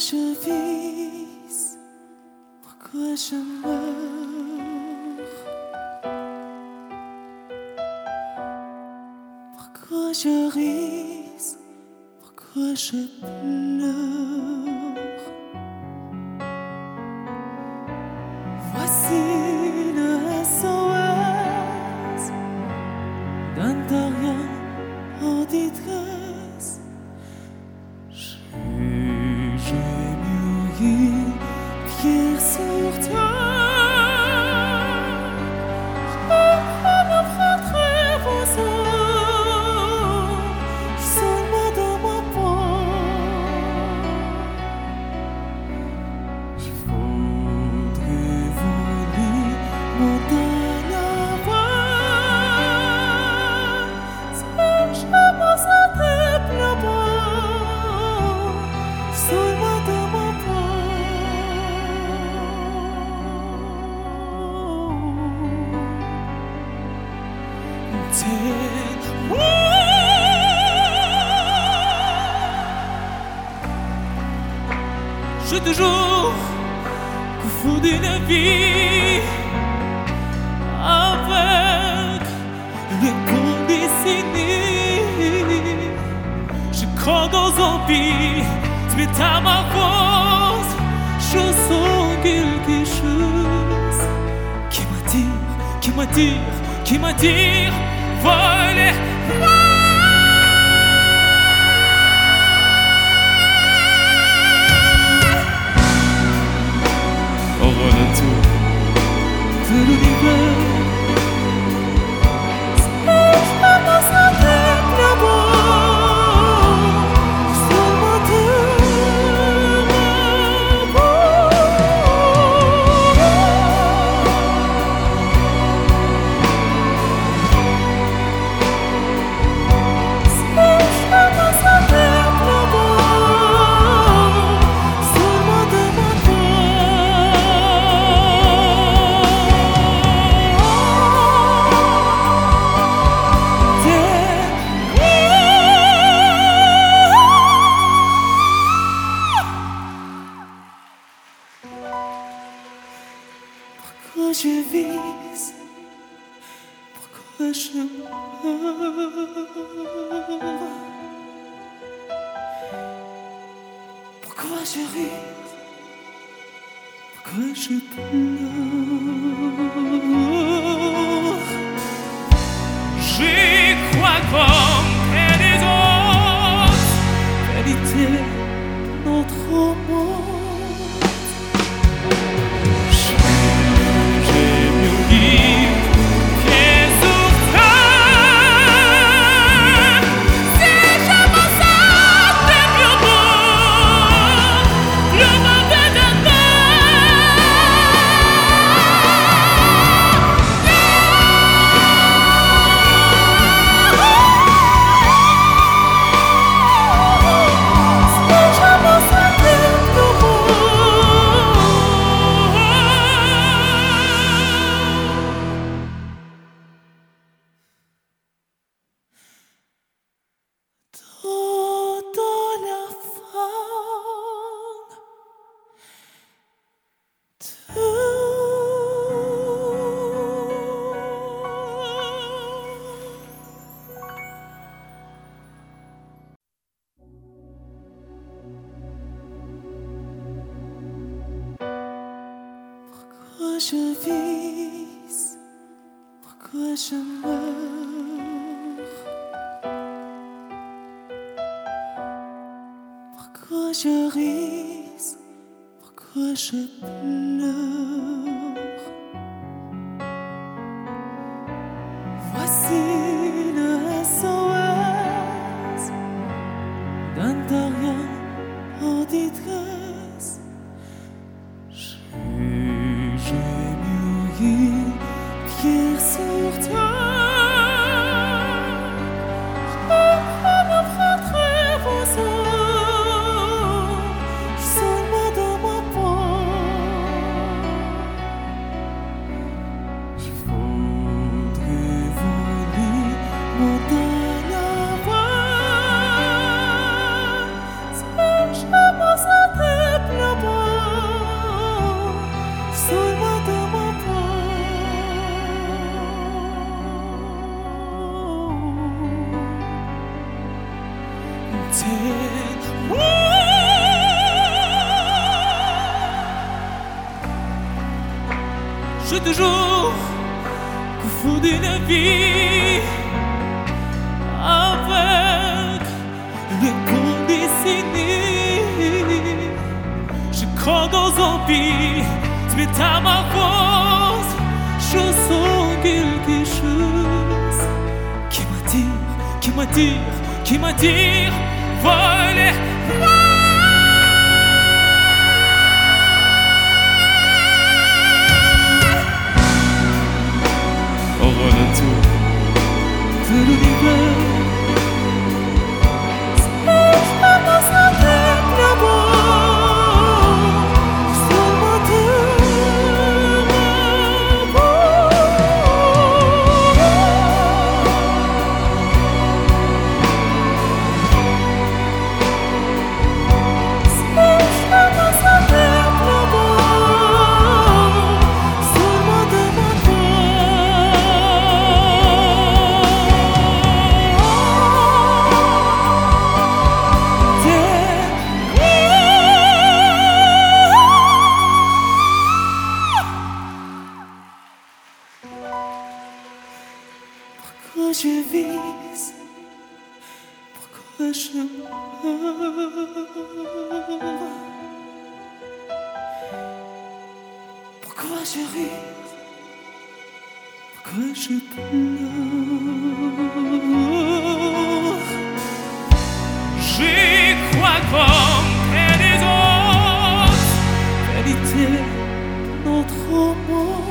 je vis, pourquoi je meurs, pourquoi je ris, pourquoi je pleure. Voici le SOS d'un terrien en détresse. J'ai mûri, pierre sur terre. Je m'affronterai vos âmes, seulement dans ma peau. Je voudrais voler montagne avant. Si je me sentais plus bas, seulement dans ma peau. J'ai toujours confondu la vie avec le condescendé. Je crois dans un vie, mais à ma force, je sens quelque chose qui m'attire, voler. Au retour de l'univers, je me sentais là-bas, seulement de ma pourquoi je vis, pourquoi je meurs, pourquoi je ris, pourquoi je pleure. J'y crois comme les autres, vérité notre monde. Pourquoi je vis, pourquoi je meurs, pourquoi je ris, pourquoi je pleure. Voici le SOS d'un terrien en détresse. J'ai mûri, pierre sur terre. Je m'affronterai vos âmes, seulement dans ma peau. Je te jure qu'au fond d'une vie avec le compte dessiné, je crois dans un vie, tu es à ma force, je sens quelque chose qui m'attire, voler. De l'univers, je commence avec l'amour, seulement de pourquoi je vise, pourquoi je meurs, pourquoi je ris, pourquoi je pleure. J'y crois comme et les autres, vérité, notre amour.